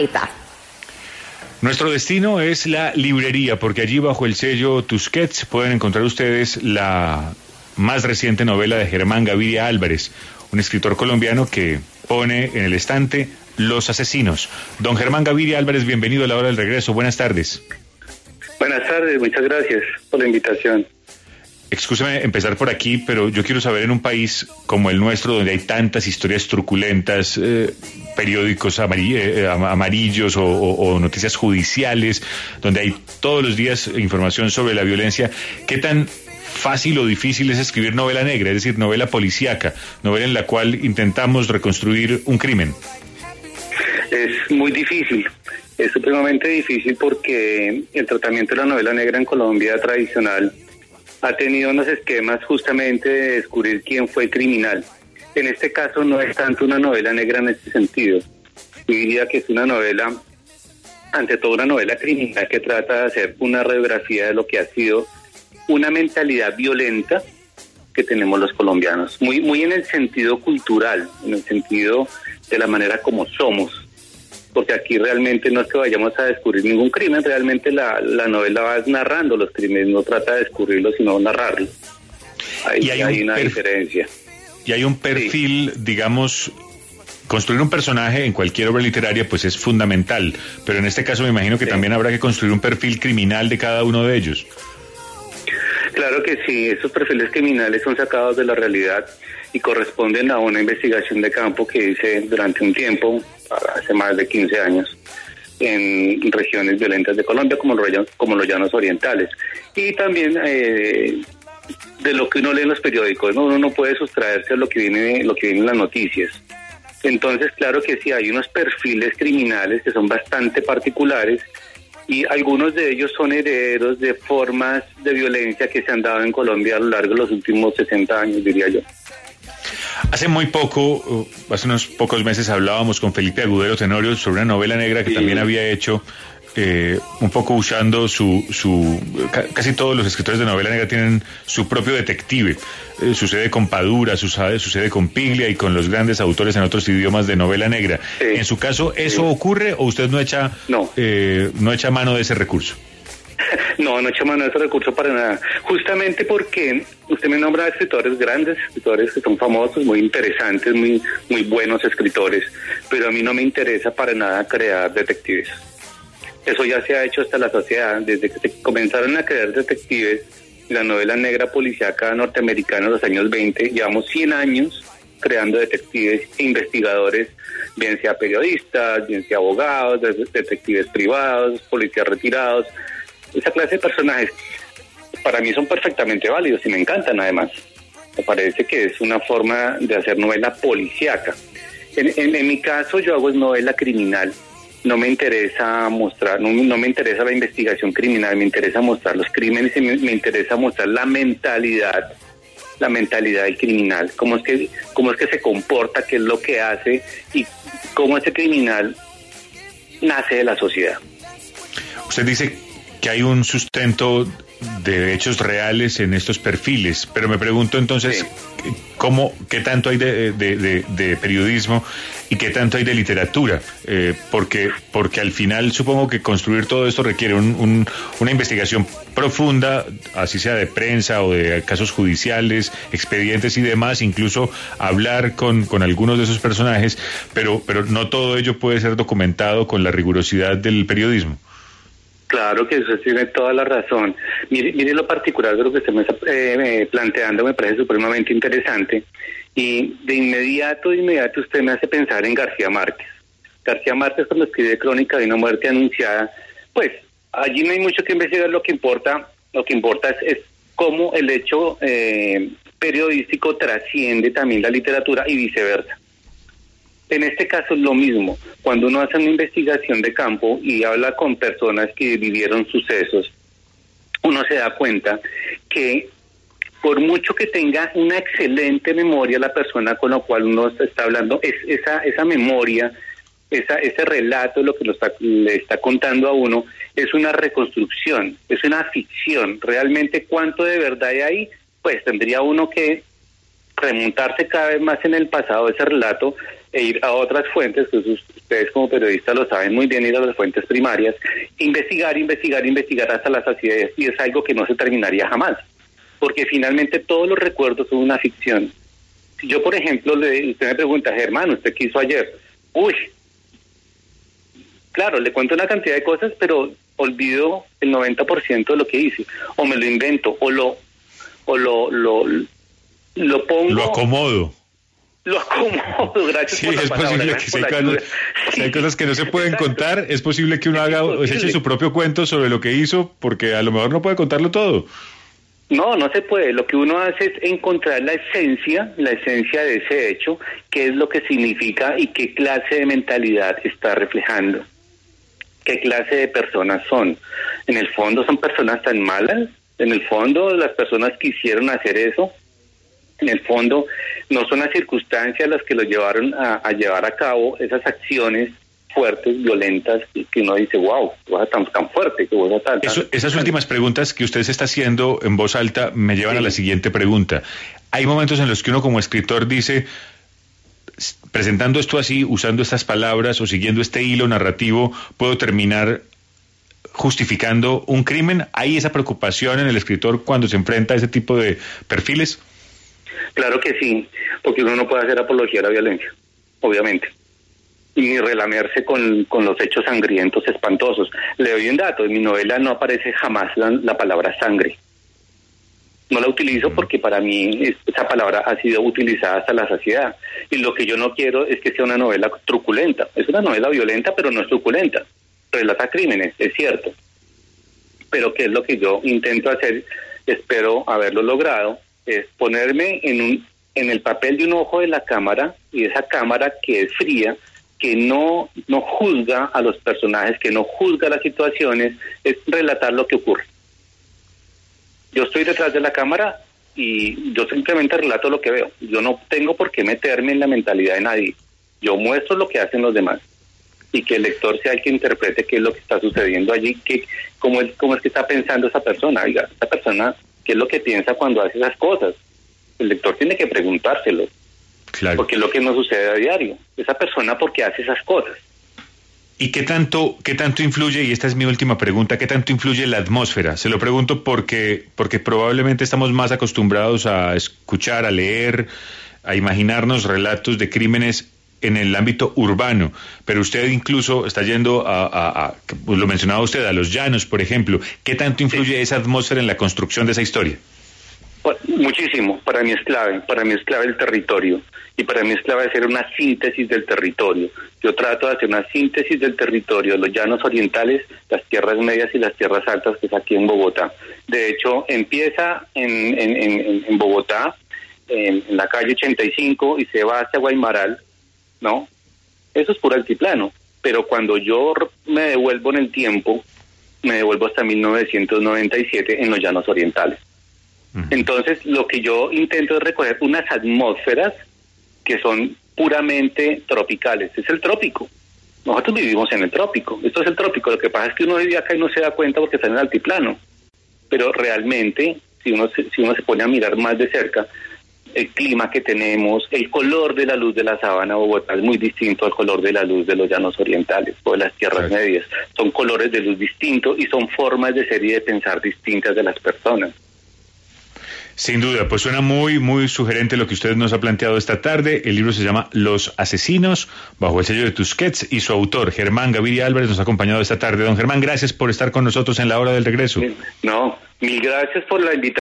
Nuestro destino es la librería, porque allí bajo el sello Tusquets pueden encontrar ustedes la más reciente novela de Germán Gaviria Álvarez, un escritor colombiano que pone en el estante Los Asesinos. Don Germán Gaviria Álvarez, bienvenido a la hora del regreso. Buenas tardes. Buenas tardes, muchas gracias por la invitación. Excúseme empezar por aquí, pero yo quiero saber, en un país como el nuestro, donde hay tantas historias truculentas, periódicos amarillos o noticias judiciales, donde hay todos los días información sobre la violencia, ¿qué tan fácil o difícil es escribir novela negra, es decir, novela policíaca, novela en la cual intentamos reconstruir un crimen? Es muy difícil, es supremamente difícil porque el tratamiento de la novela negra en Colombia tradicional ha tenido unos esquemas justamente de descubrir quién fue criminal. En este caso no es tanto una novela negra en este sentido. Yo diría que es una novela, ante todo una novela criminal que trata de hacer una radiografía de lo que ha sido una mentalidad violenta que tenemos los colombianos. Muy en el sentido cultural, en el sentido de la manera como somos. Porque aquí realmente no es que vayamos a descubrir ningún crimen, realmente la novela va narrando los crímenes, no trata de descubrirlos, sino narrarlos. Ahí hay una diferencia. Y hay un perfil, sí, digamos, construir un personaje en cualquier obra literaria pues es fundamental, pero en este caso me imagino que también habrá que construir un perfil criminal de cada uno de ellos. Claro que sí, esos perfiles criminales son sacados de la realidad y corresponden a una investigación de campo que hice durante un tiempo, hace más de 15 años, en regiones violentas de Colombia, como los llanos orientales. Y también de lo que uno lee en los periódicos, ¿no? Uno no puede sustraerse a lo que viene en las noticias. Entonces, claro que sí, hay unos perfiles criminales que son bastante particulares, y algunos de ellos son herederos de formas de violencia que se han dado en Colombia a lo largo de los últimos 60 años, diría yo. Hace muy poco, hace unos pocos meses, hablábamos con Felipe Agudelo Tenorio sobre una novela negra que también había hecho, un poco usando casi todos los escritores de novela negra tienen su propio detective. Sucede con Padura, sucede con Piglia y con los grandes autores en otros idiomas de novela negra. Sí. En su caso, ¿eso ocurre o usted no echa mano de ese recurso? No echa mano de ese recurso para nada. Justamente porque usted me nombra escritores, grandes escritores que son famosos, muy interesantes, muy buenos escritores, pero a mí no me interesa para nada crear detectives. Eso ya se ha hecho hasta la sociedad. Desde que se comenzaron a crear detectives, la novela negra policíaca norteamericana en los años 20, llevamos 100 años creando detectives e investigadores, bien sea periodistas, bien sea abogados, detectives privados, policías retirados. Esa clase de personajes para mí son perfectamente válidos y me encantan además. Me parece que es una forma de hacer novela policíaca. En mi caso yo hago novela criminal. No me interesa mostrar, no me interesa la investigación criminal, me interesa mostrar los crímenes y me interesa mostrar la mentalidad del criminal, cómo es que se comporta, qué es lo que hace y cómo ese criminal nace de la sociedad. Usted dice que hay un sustento de hechos reales en estos perfiles, pero me pregunto entonces, sí, ¿qué tanto hay de periodismo y qué tanto hay de literatura? Porque al final supongo que construir todo esto requiere una investigación profunda, así sea de prensa o de casos judiciales, expedientes y demás, incluso hablar con algunos de esos personajes, pero no todo ello puede ser documentado con la rigurosidad del periodismo. Claro que eso tiene toda la razón. Mire lo particular de lo que usted me está planteando, me parece supremamente interesante. Y de inmediato usted me hace pensar en García Márquez. García Márquez, cuando escribe Crónica de una muerte anunciada, pues allí no hay mucho que investigar. Lo que importa es cómo el hecho periodístico trasciende también la literatura y viceversa. En este caso es lo mismo. Cuando uno hace una investigación de campo y habla con personas que vivieron sucesos, uno se da cuenta que por mucho que tenga una excelente memoria la persona con la cual uno está hablando, es esa memoria, ese relato, lo que le está contando a uno, es una reconstrucción, es una ficción. Realmente, ¿cuánto de verdad hay ahí? Pues tendría uno que remontarse cada vez más en el pasado ese relato e ir a otras fuentes, pues ustedes como periodistas lo saben muy bien, ir a las fuentes primarias, investigar hasta la saciedad, y es algo que no se terminaría jamás, porque finalmente todos los recuerdos son una ficción. Si yo, por ejemplo, usted me pregunta, Germán, ¿usted qué hizo ayer? Claro, le cuento una cantidad de cosas, pero olvido el 90% de lo que hice, o me lo invento, o lo pongo... Lo acomodo. Lo acomodo, gracias sí, por la es palabra, posible gracias que por la ayuda. si hay cosas que no se pueden contar, es posible que uno se eche su propio cuento sobre lo que hizo, porque a lo mejor no puede contarlo todo. No se puede. Lo que uno hace es encontrar la esencia de ese hecho, qué es lo que significa y qué clase de mentalidad está reflejando, qué clase de personas son. En el fondo son personas tan malas, en el fondo las personas que quisieron hacer eso, en el fondo no son las circunstancias las que lo llevaron a llevar a cabo esas acciones fuertes, violentas, y que uno dice, wow, cosa tan fuerte, que cosa tan... Esas últimas preguntas que usted se está haciendo en voz alta me llevan a la siguiente pregunta. Hay momentos en los que uno como escritor dice, presentando esto así, usando estas palabras o siguiendo este hilo narrativo, puedo terminar justificando un crimen. ¿Hay esa preocupación en el escritor cuando se enfrenta a ese tipo de perfiles? Claro que sí, porque uno no puede hacer apología a la violencia, obviamente, ni relamerse con los hechos sangrientos espantosos. Le doy un dato, en mi novela no aparece jamás la palabra sangre. No la utilizo porque para mí esa palabra ha sido utilizada hasta la saciedad. Y lo que yo no quiero es que sea una novela truculenta. Es una novela violenta, pero no es truculenta. Relata crímenes, es cierto. Pero ¿qué es lo que yo intento hacer? Espero haberlo logrado. Es ponerme en el papel de un ojo de la cámara, y esa cámara que es fría, que no juzga a los personajes, que no juzga las situaciones, es relatar lo que ocurre. Yo estoy detrás de la cámara y yo simplemente relato lo que veo. Yo no tengo por qué meterme en la mentalidad de nadie. Yo muestro lo que hacen los demás y que el lector sea el que interprete qué es lo que está sucediendo allí, cómo es que está pensando esa persona. Oiga, esa persona, ¿qué es lo que piensa cuando hace esas cosas? El lector tiene que preguntárselo. Claro. Porque es lo que nos sucede a diario. Esa persona, ¿por qué hace esas cosas? ¿Y qué tanto influye, y esta es mi última pregunta, qué tanto influye la atmósfera? Se lo pregunto porque probablemente estamos más acostumbrados a escuchar, a leer, a imaginarnos relatos de crímenes en el ámbito urbano, pero usted incluso está yendo lo mencionaba usted, a los llanos, por ejemplo. ¿Qué tanto influye esa atmósfera en la construcción de esa historia? Muchísimo, para mí es clave el territorio, y para mí es clave hacer una síntesis del territorio. Yo trato de hacer una síntesis del territorio, los llanos orientales, las tierras medias y las tierras altas, que es aquí en Bogotá. De hecho, empieza en Bogotá, en la calle 85, y se va hacia Guaymaral, ¿no? Eso es puro altiplano, pero cuando yo me devuelvo en el tiempo, me devuelvo hasta 1997 en los llanos orientales. Entonces, lo que yo intento es recoger unas atmósferas que son puramente tropicales. Es el trópico. Nosotros vivimos en el trópico. Esto es el trópico. Lo que pasa es que uno vive acá y no se da cuenta porque está en el altiplano. Pero realmente, si uno se pone a mirar más de cerca, el clima que tenemos, el color de la luz de la sabana de Bogotá es muy distinto al color de la luz de los llanos orientales o de las tierras medias. Son colores de luz distintos y son formas de ser y de pensar distintas de las personas. Sin duda, pues suena muy, muy sugerente lo que usted nos ha planteado esta tarde. El libro se llama Los Asesinos, bajo el sello de Tusquets, y su autor, Germán Gaviria Álvarez, nos ha acompañado esta tarde. Don Germán, gracias por estar con nosotros en la hora del regreso. No, mil gracias por la invitación.